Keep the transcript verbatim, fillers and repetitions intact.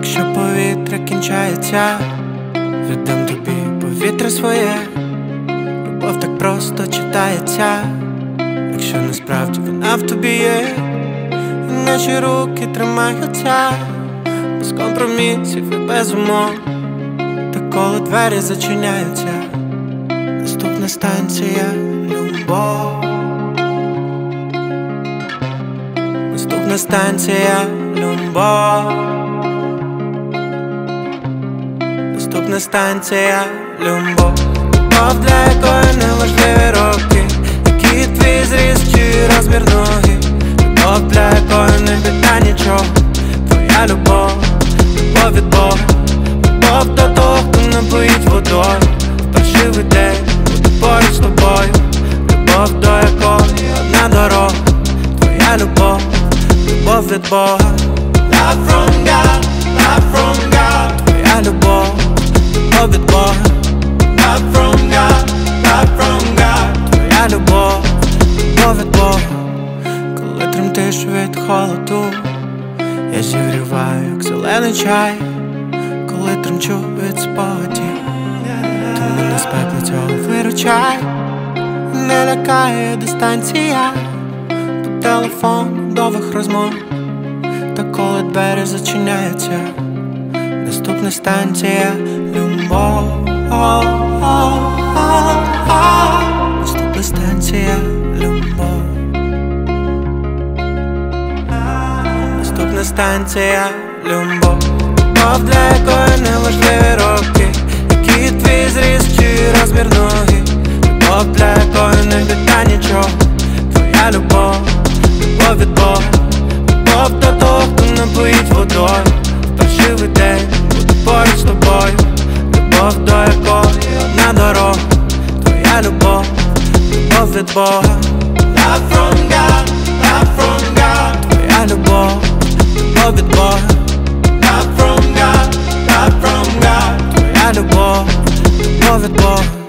Якщо повітря кінчається, віддам тобі повітря своє. Любов так просто читається, якщо насправді вона в тобі є. І наші руки тримаються без компромісів і без умов. Та коли двері зачиняються, наступна станція — любов. Наступна станція — любов. Наступна станція — любов. Любов, для якої не важливі роки, який твій зріст чи розмір ноги. Любов, для якої не біда нічого. Твоя любов, любов від Бога. Любов до того, хто напоїть водою. В паршивий день буду поруч з тобою. Любов, до якої одна дорога. Твоя любов, любов від Бога. Love from God, love from God. Твоя любов, любов від Бога. Love from God, love from God. Твоя любов, любов від Бога. Коли тремтиш від холоду, я зігріваю, як зелений чай. Коли тремчу від спогадів, ти мене з пекла цього виручай. Не лякає дистанція по телефону довгих розмов. Та коли двері зачиняються, наступна станція — любов. Наступна станція — любов. Наступна станція — любов. Любов, для якої не важливі роки, який твій зріст чи розмір ноги. Любов, для якої не біда нічого. Твоя любов, любов від Бога. Любов до того, хто напоїть водою. В паршивий день буду поруч з тобою. Любов, до якої одна дорога. Твоя любов, любов від Бога. Love from God, love from God. Твоя любов, любов від Бога. Love from God, love from God. Твоя любов, любов від Бога.